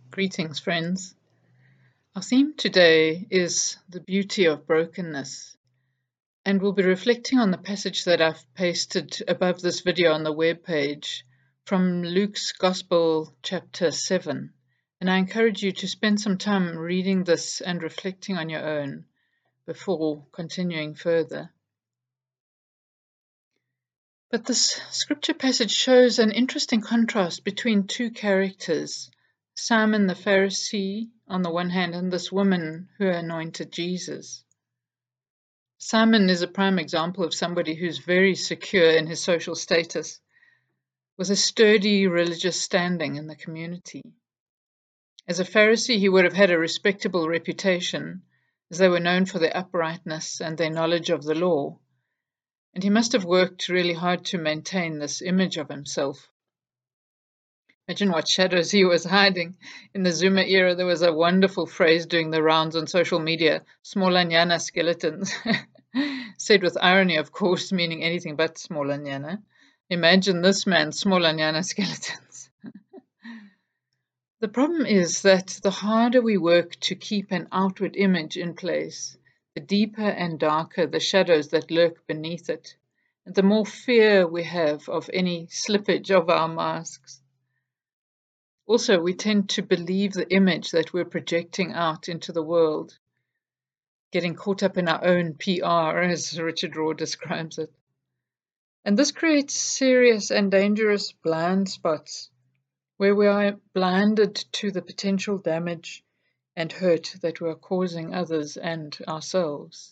Greetings, friends. Our theme today is the beauty of brokenness, and we'll be reflecting on the passage that I've pasted above this video on the web page from Luke's Gospel, chapter 7. And I encourage you to spend some time reading this and reflecting on your own before continuing further. But this scripture passage shows an interesting contrast between two characters, Simon the Pharisee on the one hand and this woman who anointed Jesus. Simon is a prime example of somebody who's very secure in his social status, with a sturdy religious standing in the community. As a Pharisee, he would have had a respectable reputation, as they were known for their uprightness and their knowledge of the law. And he must have worked really hard to maintain this image of himself. Imagine what shadows he was hiding. In the Zoomer era, there was a wonderful phrase doing the rounds on social media, smolanyana skeletons. Said with irony, of course, meaning anything but smolanyana. Imagine this man's smolanyana skeletons. The problem is that the harder we work to keep an outward image in place, the deeper and darker the shadows that lurk beneath it, and the more fear we have of any slippage of our masks. Also, we tend to believe the image that we're projecting out into the world, getting caught up in our own PR, as Richard Rohr describes it. And this creates serious and dangerous blind spots, where we are blinded to the potential damage and hurt that we are causing others and ourselves.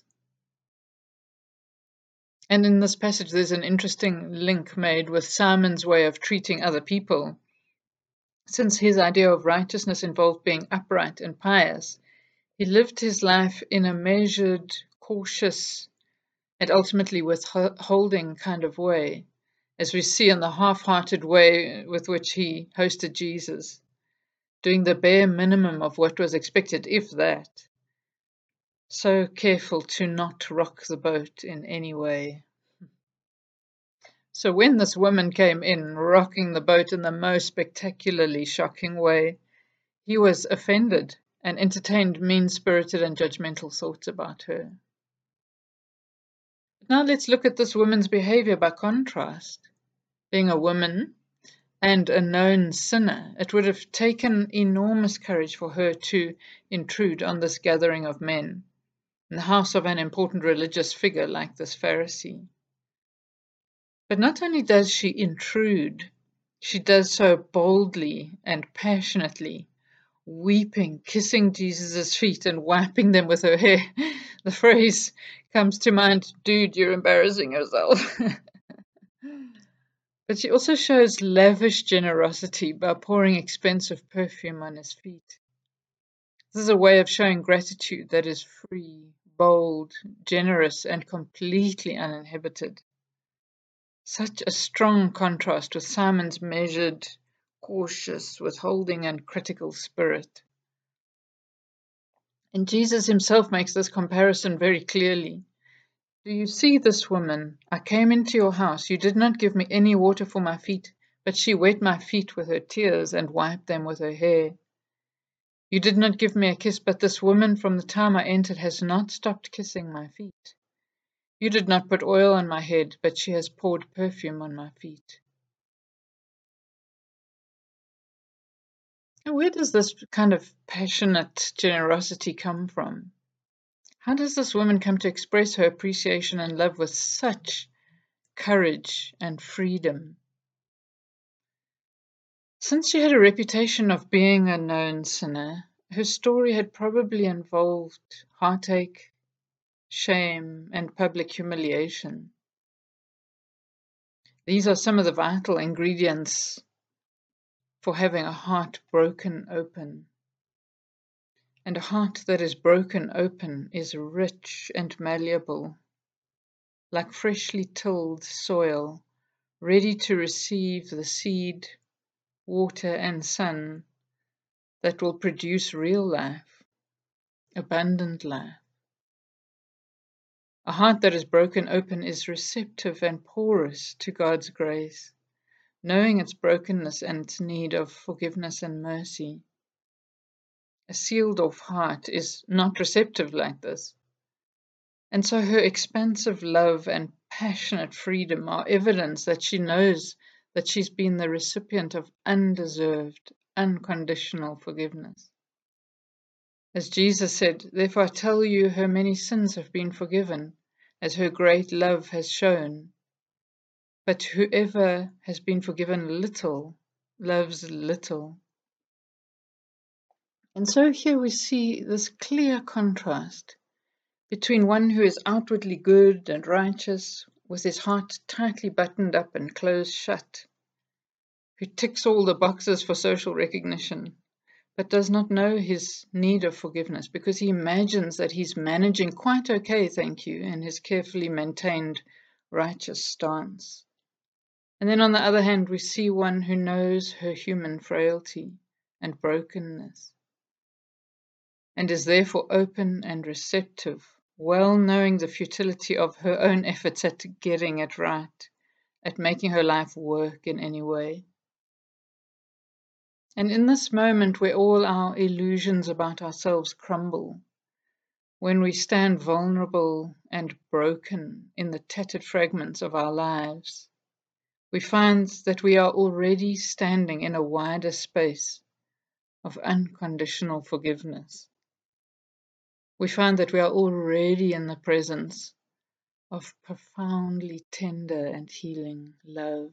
And in this passage, there's an interesting link made with Simon's way of treating other people. Since his idea of righteousness involved being upright and pious, he lived his life in a measured, cautious, and ultimately withholding kind of way, as we see in the half-hearted way with which he hosted Jesus, doing the bare minimum of what was expected, if that. So careful to not rock the boat in any way. So when this woman came in, rocking the boat in the most spectacularly shocking way, he was offended and entertained mean-spirited and judgmental thoughts about her. Now let's look at this woman's behavior by contrast. Being a woman and a known sinner, it would have taken enormous courage for her to intrude on this gathering of men in the house of an important religious figure like this Pharisee. But not only does she intrude, she does so boldly and passionately, weeping, kissing Jesus' feet and wiping them with her hair. The phrase comes to mind, "Dude, you're embarrassing yourself." But she also shows lavish generosity by pouring expensive perfume on his feet. This is a way of showing gratitude that is free, bold, generous, and completely uninhibited. Such a strong contrast with Simon's measured, cautious, withholding, and critical spirit. And Jesus himself makes this comparison very clearly. "Do you see this woman? I came into your house. You did not give me any water for my feet, but she wet my feet with her tears and wiped them with her hair. You did not give me a kiss, but this woman from the time I entered has not stopped kissing my feet. You did not put oil on my head, but she has poured perfume on my feet." Now, where does this kind of passionate generosity come from? How does this woman come to express her appreciation and love with such courage and freedom? Since she had a reputation of being a known sinner, her story had probably involved heartache, shame, and public humiliation. These are some of the vital ingredients for having a heart broken open. And a heart that is broken open is rich and malleable, like freshly tilled soil, ready to receive the seed, water, and sun that will produce real life, abundant life. A heart that is broken open is receptive and porous to God's grace, knowing its brokenness and its need of forgiveness and mercy. A sealed-off heart is not receptive like this. And so her expansive love and passionate freedom are evidence that she knows that she's been the recipient of undeserved, unconditional forgiveness. As Jesus said, "Therefore I tell you, her many sins have been forgiven, as her great love has shown. But whoever has been forgiven little loves little." And so here we see this clear contrast between one who is outwardly good and righteous, with his heart tightly buttoned up and closed shut, who ticks all the boxes for social recognition, but does not know his need of forgiveness because he imagines that he's managing quite okay, thank you, in his carefully maintained righteous stance. And then on the other hand, we see one who knows her human frailty and brokenness, and is therefore open and receptive, well knowing the futility of her own efforts at getting it right, at making her life work in any way. And in this moment where all our illusions about ourselves crumble, when we stand vulnerable and broken in the tattered fragments of our lives, we find that we are already standing in a wider space of unconditional forgiveness. We find that we are already in the presence of profoundly tender and healing love.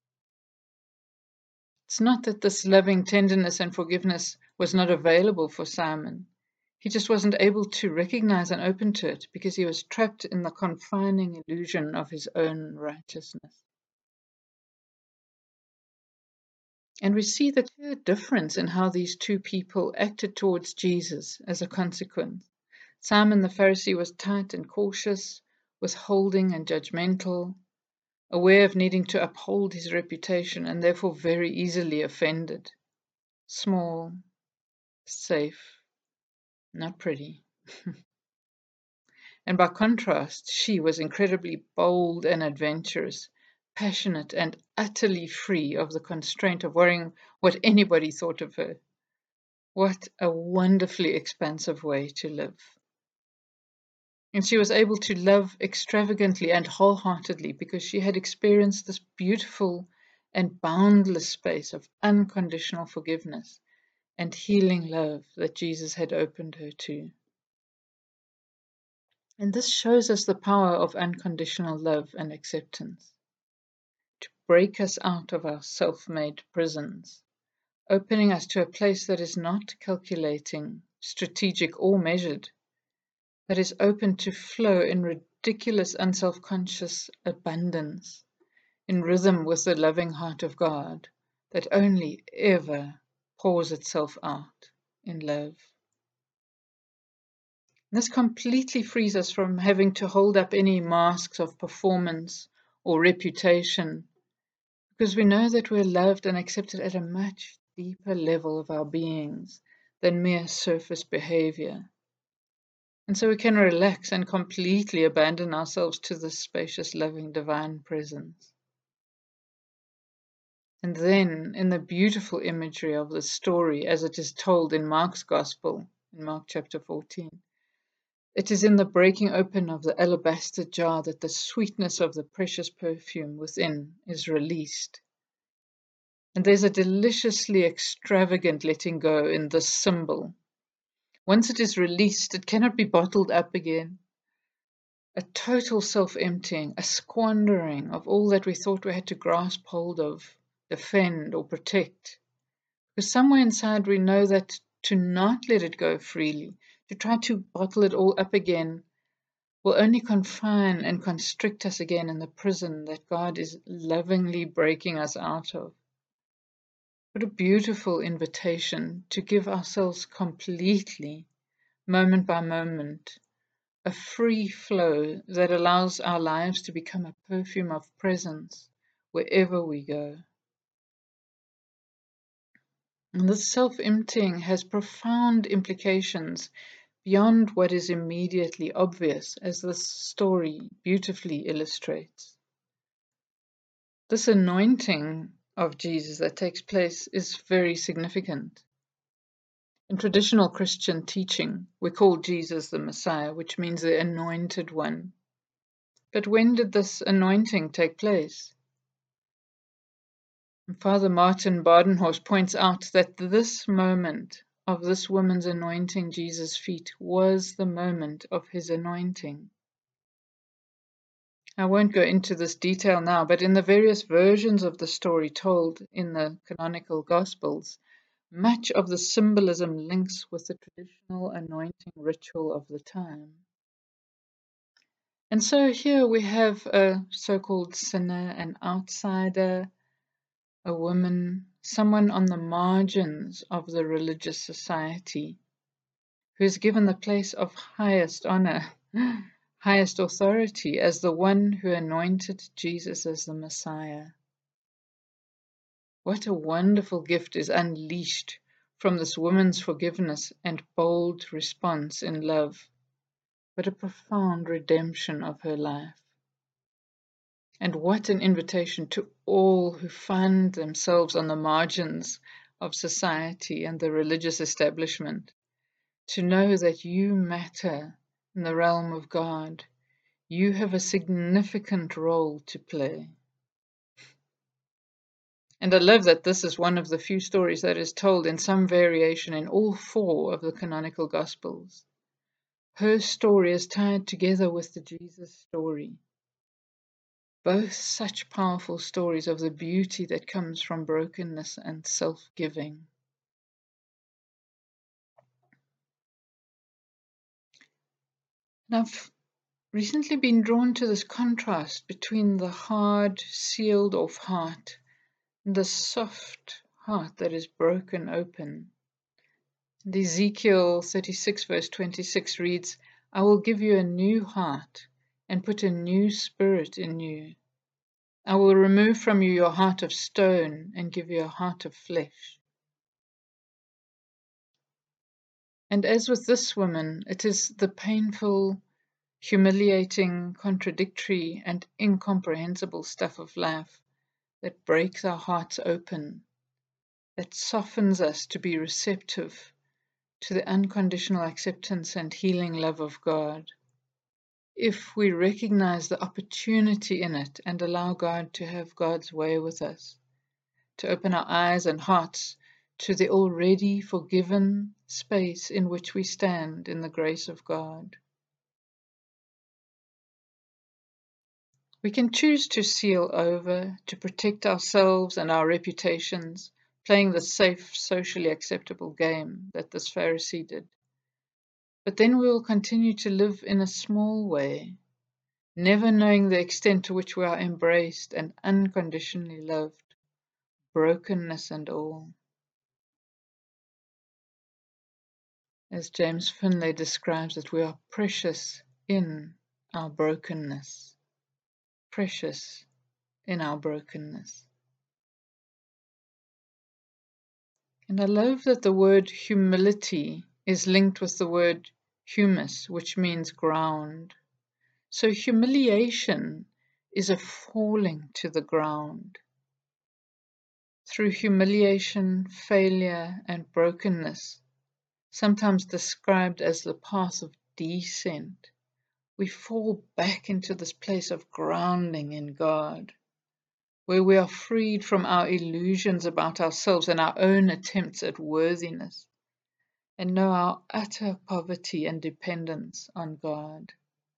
It's not that this loving tenderness and forgiveness was not available for Simon. He just wasn't able to recognize and open to it because he was trapped in the confining illusion of his own righteousness. And we see the clear difference in how these two people acted towards Jesus as a consequence. Simon the Pharisee was tight and cautious, withholding and judgmental, aware of needing to uphold his reputation and therefore very easily offended. Small, safe, not pretty. And by contrast, she was incredibly bold and adventurous, passionate and utterly free of the constraint of worrying what anybody thought of her. What a wonderfully expansive way to live. And she was able to love extravagantly and wholeheartedly because she had experienced this beautiful and boundless space of unconditional forgiveness and healing love that Jesus had opened her to. And this shows us the power of unconditional love and acceptance to break us out of our self-made prisons, opening us to a place that is not calculating, strategic, or measured, but is open to flow in ridiculous, unself-conscious abundance, in rhythm with the loving heart of God that only ever pours itself out in love. This completely frees us from having to hold up any masks of performance or reputation, because we know that we're loved and accepted at a much deeper level of our beings than mere surface behavior. And so we can relax and completely abandon ourselves to this spacious, loving, divine presence. And then, in the beautiful imagery of the story as it is told in Mark's Gospel, in Mark chapter 14, it is in the breaking open of the alabaster jar that the sweetness of the precious perfume within is released. And there's a deliciously extravagant letting go in this symbol. Once it is released, it cannot be bottled up again. A total self-emptying, a squandering of all that we thought we had to grasp hold of, defend, or protect. Because somewhere inside we know that to not let it go freely, to try to bottle it all up again, will only confine and constrict us again in the prison that God is lovingly breaking us out of. What a beautiful invitation to give ourselves completely, moment by moment, a free flow that allows our lives to become a perfume of presence wherever we go. And this self-emptying has profound implications beyond what is immediately obvious, as this story beautifully illustrates. This anointing of Jesus that takes place is very significant. In traditional Christian teaching, we call Jesus the Messiah, which means the Anointed One. But when did this anointing take place? Father Martin Badenhorst points out that this moment of this woman's anointing Jesus' feet was the moment of his anointing. I won't go into this detail now, but in the various versions of the story told in the canonical Gospels, much of the symbolism links with the traditional anointing ritual of the time. And so here we have a so-called sinner, an outsider, a woman, someone on the margins of the religious society, who is given the place of highest honor, highest authority as the one who anointed Jesus as the Messiah. What a wonderful gift is unleashed from this woman's forgiveness and bold response in love, but a profound redemption of her life. And what an invitation to all who find themselves on the margins of society and the religious establishment, to know that you matter in the realm of God. You have a significant role to play. And I love that this is one of the few stories that is told in some variation in all 4 of the canonical Gospels. Her story is tied together with the Jesus story. Both such powerful stories of the beauty that comes from brokenness and self-giving. And I've recently been drawn to this contrast between the hard, sealed-off heart and the soft heart that is broken open. And Ezekiel 36 verse 26 reads, "I will give you a new heart and put a new spirit in you. I will remove from you your heart of stone and give you a heart of flesh." And as with this woman, it is the painful, humiliating, contradictory, and incomprehensible stuff of life that breaks our hearts open, that softens us to be receptive to the unconditional acceptance and healing love of God. If we recognize the opportunity in it and allow God to have God's way with us, to open our eyes and hearts to the already forgiven space in which we stand in the grace of God. We can choose to seal over, to protect ourselves and our reputations, playing the safe, socially acceptable game that this Pharisee did. But then we will continue to live in a small way, never knowing the extent to which we are embraced and unconditionally loved, brokenness and all. As James Finlay describes it, we are precious in our brokenness. Precious in our brokenness. And I love that the word humility is linked with the word humus, which means ground. So humiliation is a falling to the ground. Through humiliation, failure, and brokenness, sometimes described as the path of descent, we fall back into this place of grounding in God, where we are freed from our illusions about ourselves and our own attempts at worthiness, and know our utter poverty and dependence on God.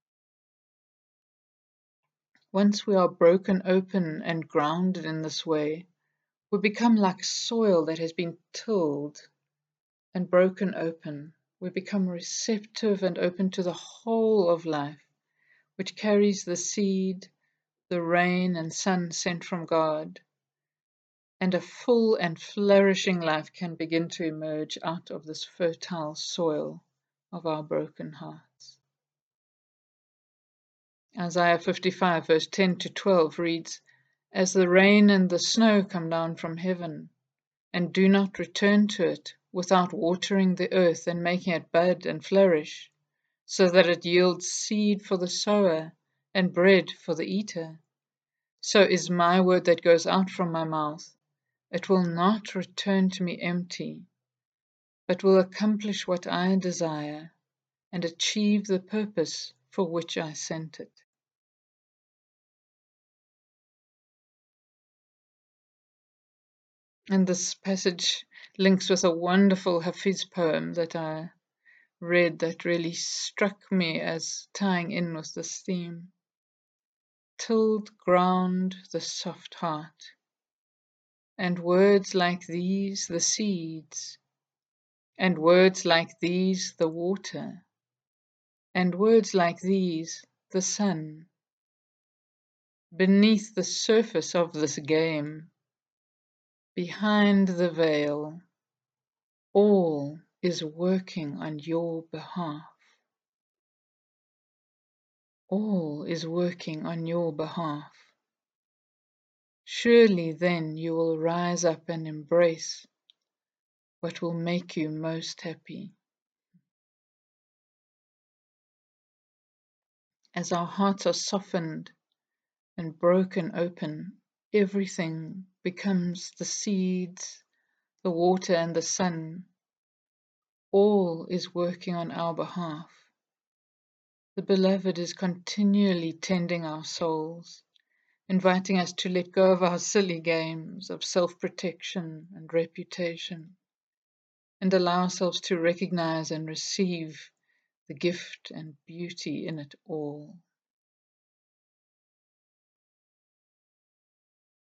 Once we are broken open and grounded in this way, we become like soil that has been tilled and broken open. We become receptive and open to the whole of life, which carries the seed, the rain and sun sent from God, and a full and flourishing life can begin to emerge out of this fertile soil of our broken hearts. Isaiah 55 verse 10 to 12 reads, "As the rain and the snow come down from heaven, and do not return to it without watering the earth and making it bud and flourish, so that it yields seed for the sower and bread for the eater, so is my word that goes out from my mouth. It will not return to me empty, but will accomplish what I desire and achieve the purpose for which I sent it. And this passage links with a wonderful Hafiz poem that I read that really struck me as tying in with this theme. Tilled ground the soft heart, and words like these the seeds, and words like these the water, and words like these the sun. Beneath the surface of this game, behind the veil, all is working on your behalf. All is working on your behalf. Surely then you will rise up and embrace what will make you most happy. As our hearts are softened and broken open, everything becomes the seeds, the water, and the sun. All is working on our behalf. The Beloved is continually tending our souls, inviting us to let go of our silly games of self-protection and reputation, and allow ourselves to recognize and receive the gift and beauty in it all.